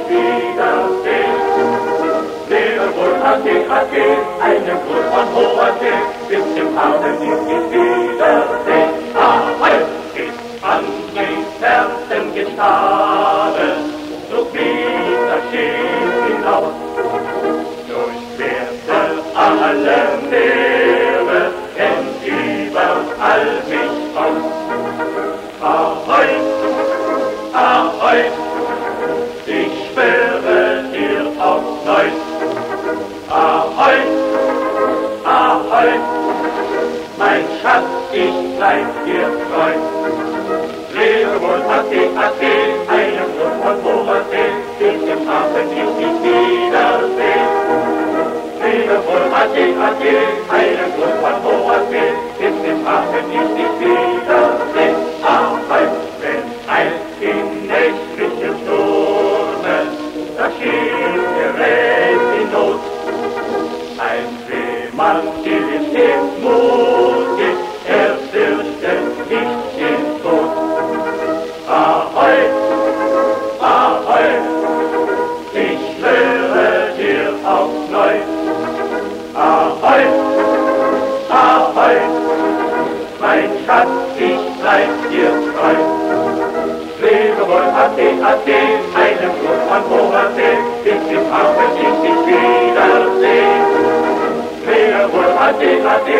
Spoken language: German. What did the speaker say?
wiedersehen. Lebe wohl, ade, ade, einen Gruß von hoher See, bis im Abenddienst wiedersehen. Ahoi, ist an die Herzen gestaden, so fliegt das Schiff hinaus, durchquerte alle Meere, denn überall mich aus. Ahoi, ahoi, ich schwöre dir aufs Neu. Ahoi, ahoi, mein Schatz, ich bleib dir treu. Lebe wohl, ade, ade, einen Gruß von hoher See, bis im Abenddienst dich wiedersehen. Lebe wohl, ade, ade, einen Gruß von hoher See, bis im Abenddienst dich wiedersehen. Ahoi, wenn einst in nächtlichem Sturme das Schiff gerät in Not, ein Seemann still ist mutig, er fürchtet nicht den Tod. Ahoi, ahoi, ich schwöre dir aufs Neu. Ahoi, ahoi, mein Schatz, ich bleib dir treu. Lebe wohl, ade, ade, einen Gruß von hoher See, bis im Abenddienst dich wiedersehen. Lebe wohl, ade, ade,